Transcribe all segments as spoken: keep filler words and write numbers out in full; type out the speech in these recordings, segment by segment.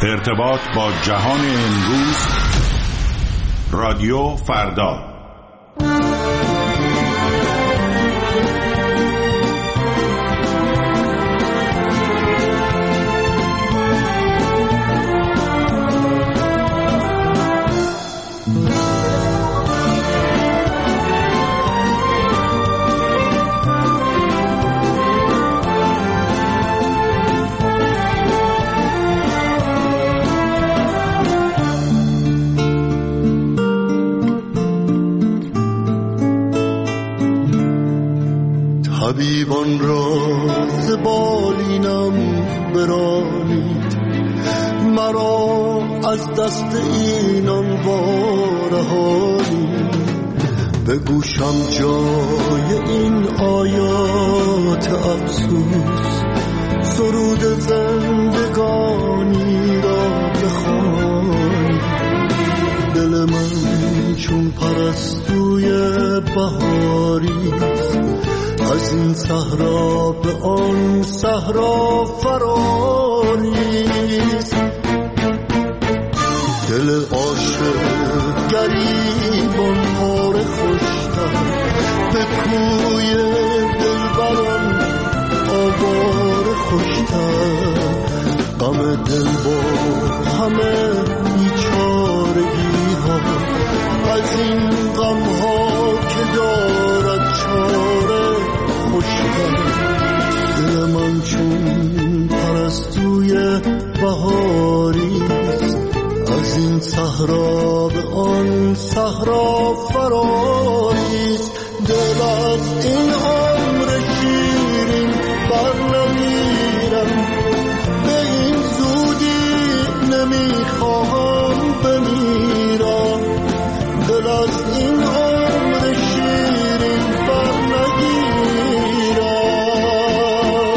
ارتباط با جهان امروز، رادیو فردا. طبیبان را ز بالینم برانید، مرا از دست اینان وارهانید. به گوشم جای این آیات افسوس، سرود زندگانی را بخوانید. دل من چون پرستوی بهاری، از این صحرا به آن صحرا فراریست. دل عاشق گریبان پاره خوشتر، به کوی دلبران آواره خوشتر. غم دل با همه بیچارگی ها، از این غم ها که دارد چاره خوشتر. دل من چون پرستوی بهاریست، از این صحرا به آن صحرا فراریست. دل از این عمر شیرین بر نمیرم، به این زودی نمیخواهم بمیرم. دل از این عمر شیرین بر نگیرم.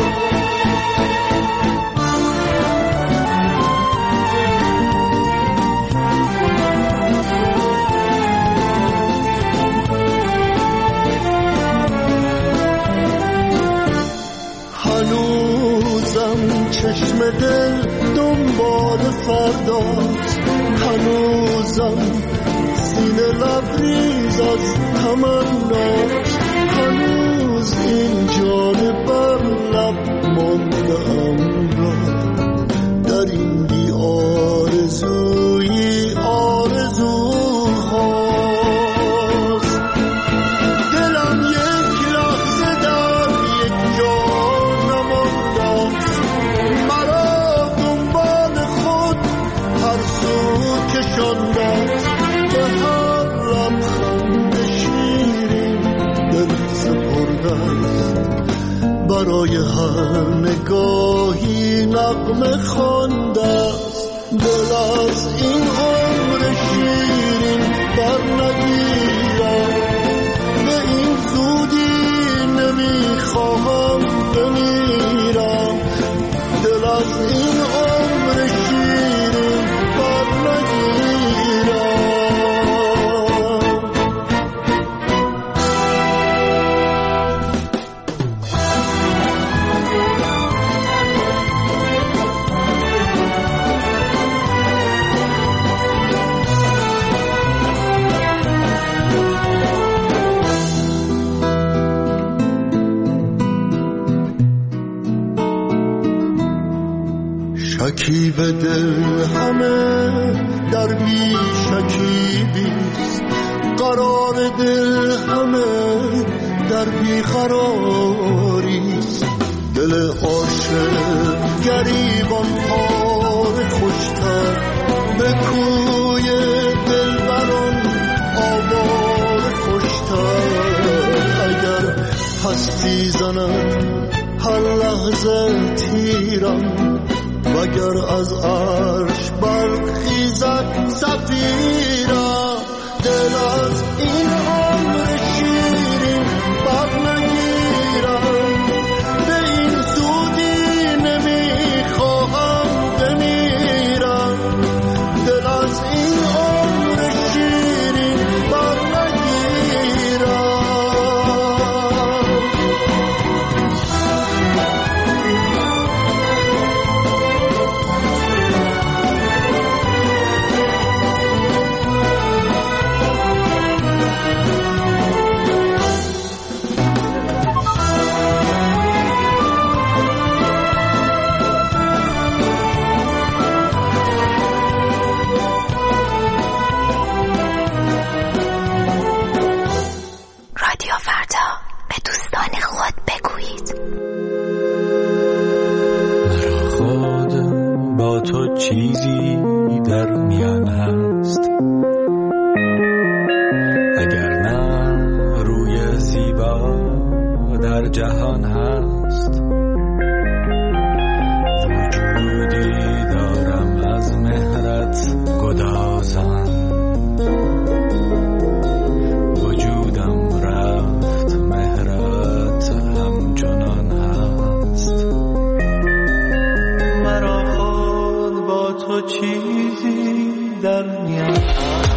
هنوزم چشم دل دنبال فرداست، هنوزم سینه لبریز از تمناست. هنوز این جان بر لب مانده‌ام را، در این بی آرزویی آرزوهاست. دلم یک لحظه در یک جا نمانده‌ست، مرا دنبال خود هر سو کشانده‌ست. به هر لبخند شیرین دل سپرده‌ست، برای هر نگاهی نغمه خوانده‌ست. دل از این عمر شیرین بر نگیرم، به این زودی نمیخواهم بمیرم. دل از این عمر شیرین بر نگیرم. شکیب دل همه در بی شکیبیست، قرار دل همه در بی قراریست. دل عاشق گریبان پاره خوشتر، به کوی دلبران آواره خوشتر. اگر هستی زند هر لحظه تیرم، وگر از عرش برخیزد صفیرم. دل از این عمر شیرین بر نگیرم، به این زودی نمیخواهم بمیرم. دل از این عمر شیرین بر نگیرم. تو چیزی در میان هست، اگر نه روی زیبا در جهان هست. وجودی دارم از مهرت گدازان، وجودم رفت مهرت همچنان هست. مرا خود با تو چیزی در میان هست.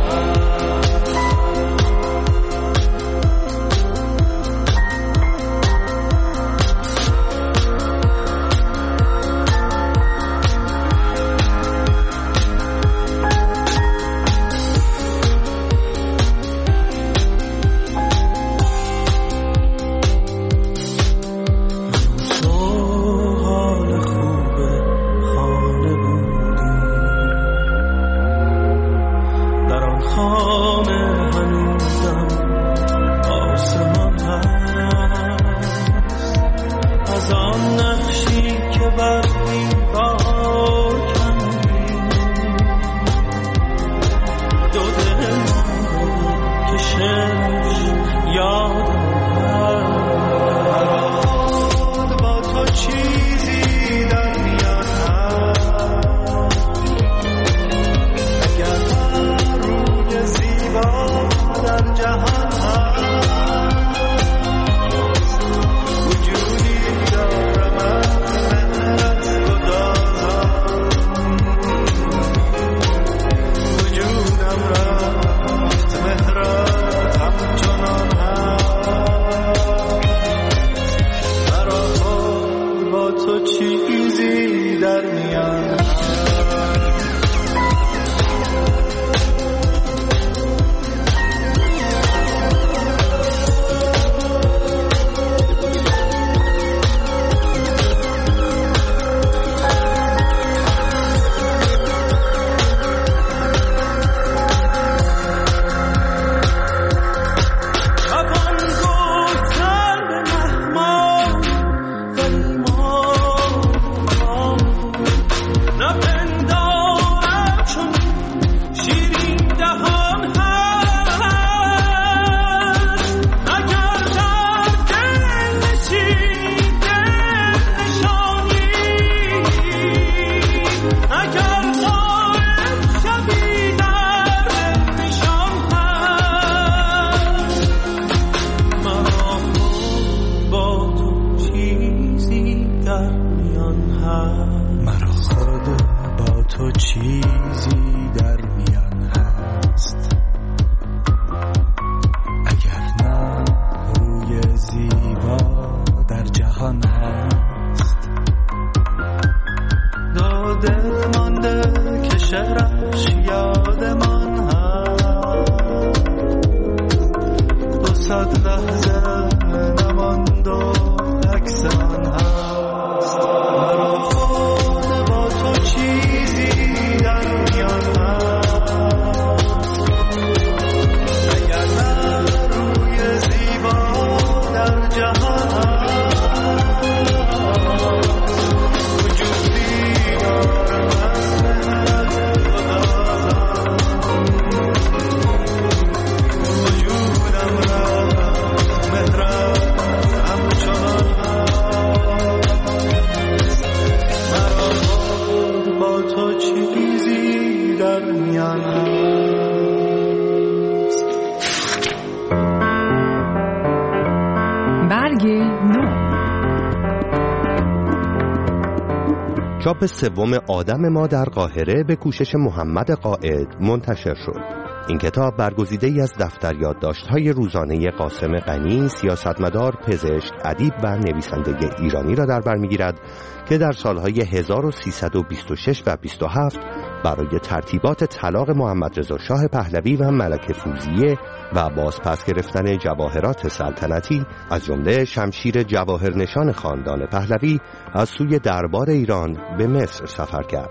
چاپ سوم آدم ما در قاهره به کوشش محمد قائد منتشر شد. این کتاب برگزیده‌ای از دفتر یادداشت‌های روزانه قاسم غنی، سیاستمدار، پزشک، ادیب و نویسنده ایرانی را در بر می‌گیرد که در سالهای هزار و سیصد و بیست و شش و بیست و هفت برای ترتیبات طلاق محمد رضا شاه پهلوی و ملکه فوزیه و بازپس گرفتن جواهرات سلطنتی از جمله شمشیر جواهرنشان خاندان پهلوی از سوی دربار ایران به مصر سفر کرد.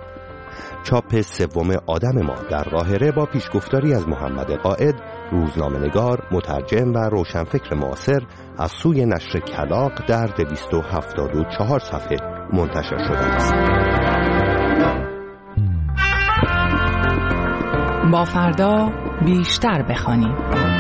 چاپ سوم آدم ما در قاهره با پیشگفتاری از محمد قائد، روزنامه‌نگار، مترجم و روشنفکر معاصر از سوی نشر کلاغ در دویست و هفتاد و چهار صفحه منتشر شده است. با فردا بیشتر بخوانیم.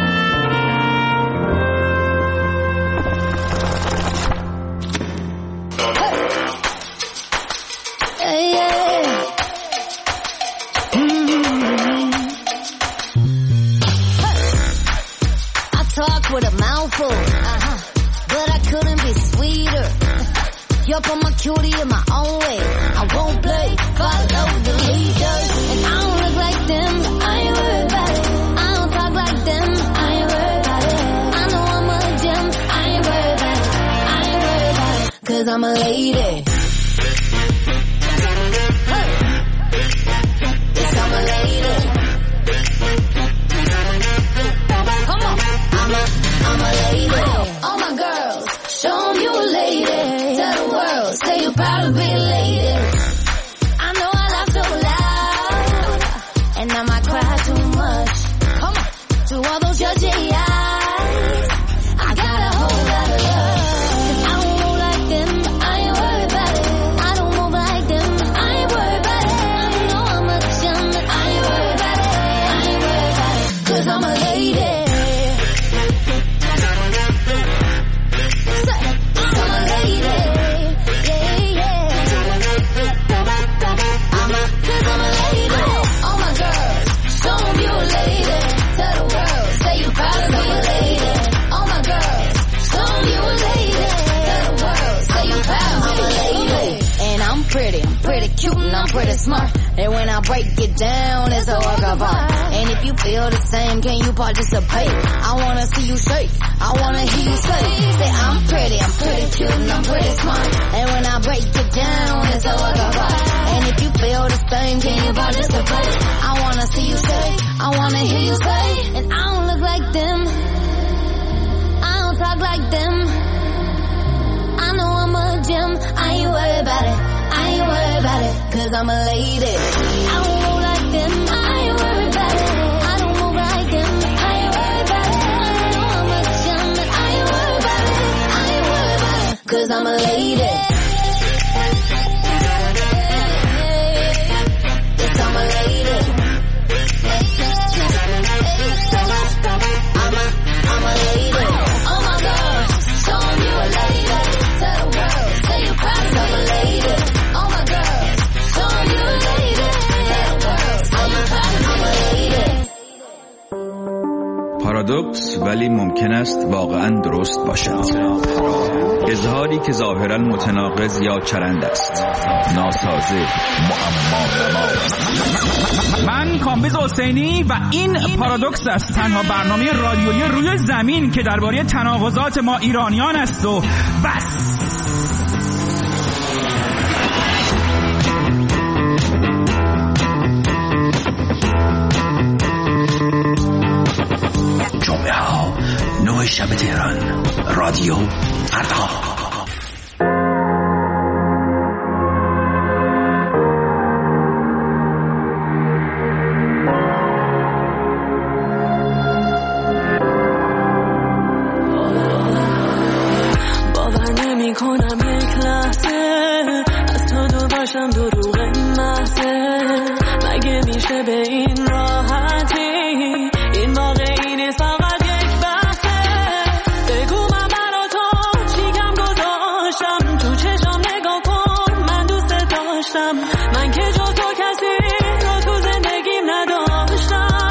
With a mouthful, uh-huh. But I couldn't be sweeter. You're for my cutie in my own way. I won't play, follow the leader. And I don't look like them, I ain't worried about it. I don't talk like them, I ain't worried about it. I know I'm a gem, I ain't worried about it. I ain't worried about it, cause I'm a lady. Hey. Yes, I'm a lady. Come on. I'm a, I'm a lady. All my girls, show 'em you a lady. Tell the world, say you're proud to be a lady. I know I laugh so loud, and I might cry too much. Come on, to all those judgy eyes, I got a whole lot of love. 'Cause I don't move like them, I ain't worried about it. I don't move like them, I ain't worried about it. I know I'm a gem, I ain't worried about it. I ain't worried about it, 'cause I'm a lady. I'm pretty smart, and when I break it down, it's a work of art. And if you feel the same, can you participate? I wanna see you shake, I wanna hear you say, say I'm pretty, I'm pretty cute, and I'm pretty smart. And when I break it down, it's a work of art. And if you feel the same, can you participate? I wanna see you shake, I wanna hear you say, and I don't look like them, I don't talk like them. I know I'm a gem, I ain't worried about it. I ain't worried about it, 'cause I'm a lady. I don't move like them, I ain't worried about it. I don't move like them, I ain't worried about it. I know I'm a gem, I ain't worried about it. I ain't worried about it, 'cause I'm a lady. Yes, I'm a lady. I'm a, I'm a lady. Oh my God, show 'em you a lady. Tell the world, say you're proud of a lady. پارادوکس ولی ممکن است واقعاً درست باشد. اظهاری که ظاهراً متناقض یا چرند است، ناسازه، معما. من کامبیز حسینی و این پارادوکس است، تنها برنامه رادیویی روی زمین که درباره تناقضات ما ایرانیان است و بس. جمعه ها نه شب تهران، رادیو فردا. باور نمی کنم یک لحظه از تو دور باشم، دروغ محضه. مگه میشه به این راحتی؟ این واقعی نیست، فقط یک بحثه. بگو من برا تو چی کم گذاشتم، تو چشم نگاه کن، من دوست داشتم. من که جز تو کسی رو تو زندگیم نداشتم.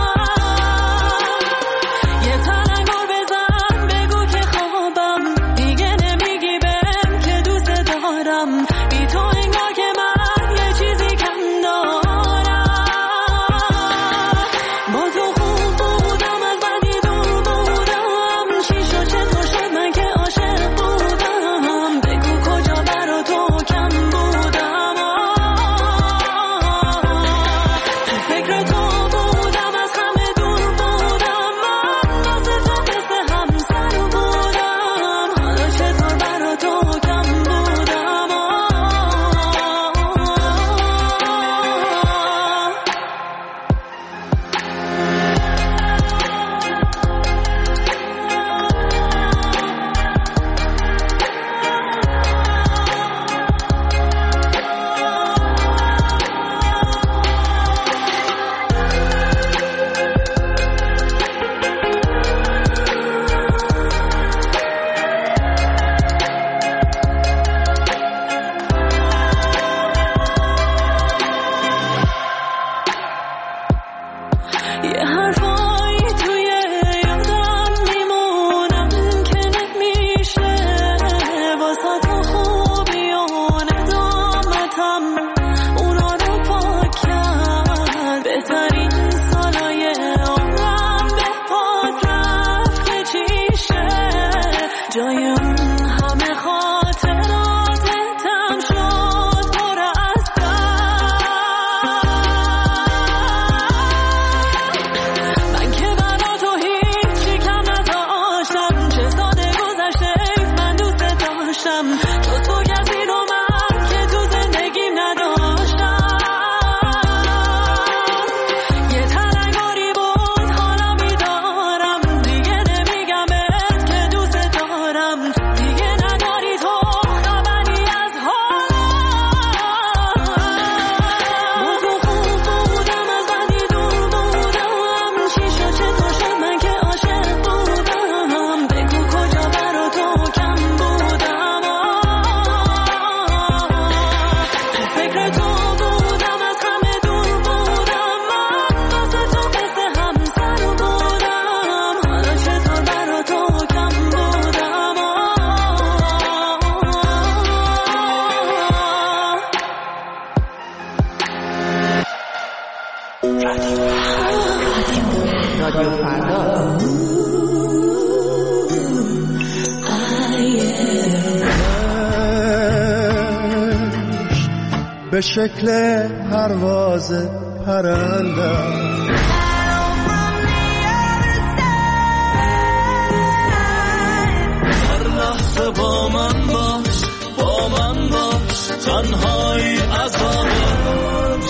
یه تلنگر بزن بگو که خوابم، دیگه نمیگی بهم که دوست دارم. بی تو انگار که من یه چیزی کم دارم. با تو خوب بودم، از بدی دور بودم. چی شد چطور شد من که عاشق بودم. بگو کجا برا تو کم بودم. رادیو فردا. به شکل پرواز پرنده هر لحظه با من باش، با من باش، تنهایی عذابت.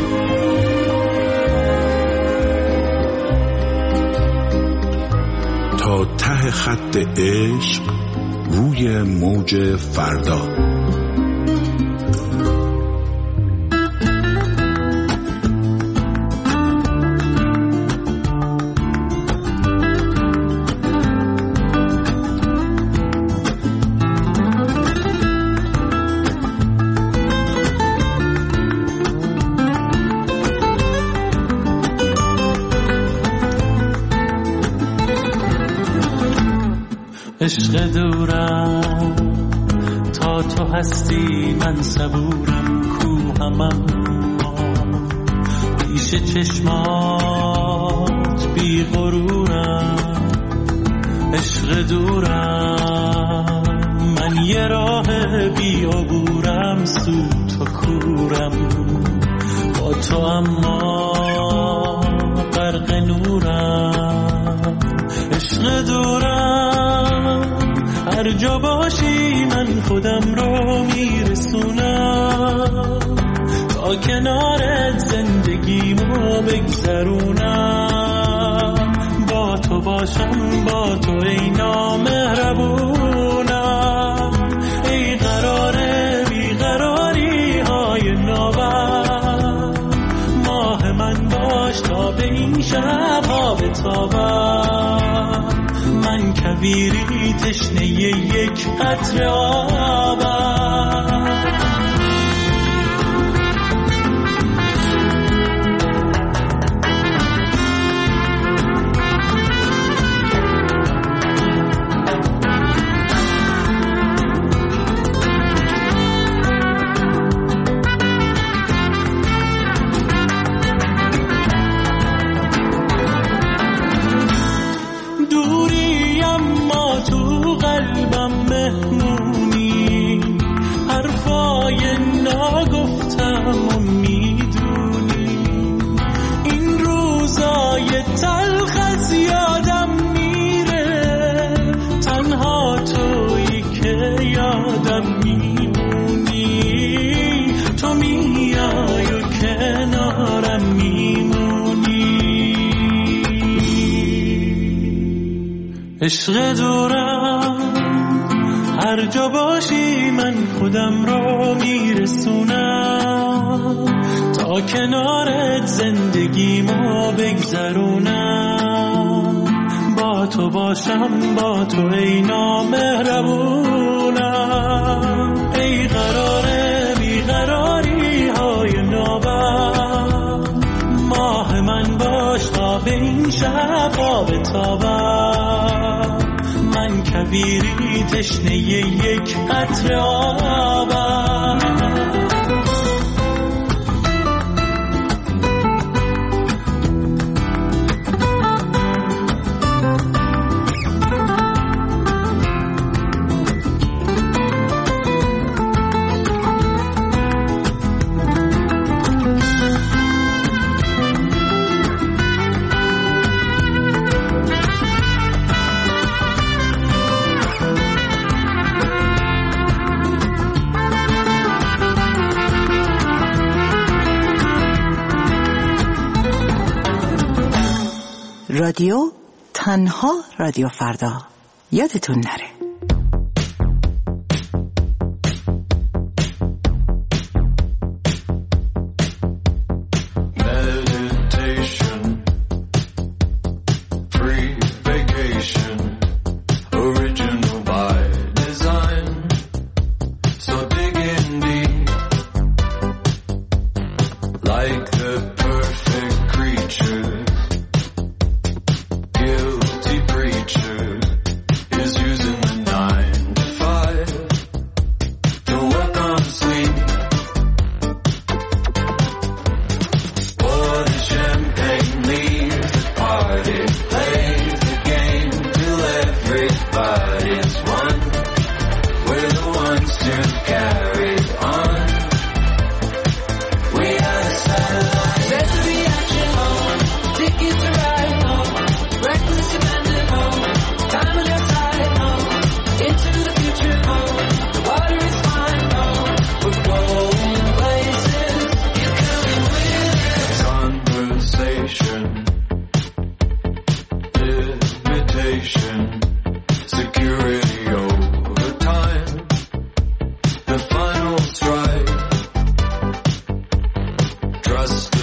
تا ته خط عشق روی موج فردا. عشق دورم تا تو هستی من صبورم، کوهم اما پیش چشمات بی غرورم. عشق دورم من یه راه بی عبورم، سو تو کورم با تو اما غرق نورم. عشق دورم هر جا باشی من خودم رو میرسونم، تا کنارت زندگیمو بگذرونم. با تو باشم با تو ای نامهربونم، ای قرار بیقراری های نوبت. ماه من باش تا به این شب ها بتابم، من کویری تشنه یک قطره آبم. عشق دورم هر جا باشی من خودم رو میرسونم، تا کنارت زندگیمو بگذرونم. با تو باشم با تو ای نامهربونم، ای قرار بیقراری های نوبت. ماه من باش تا به این شب ها بتابم، من کویری تشنه یک قطره آبم. رادیو تنها رادیو فردا، یادتون نره. فرداست.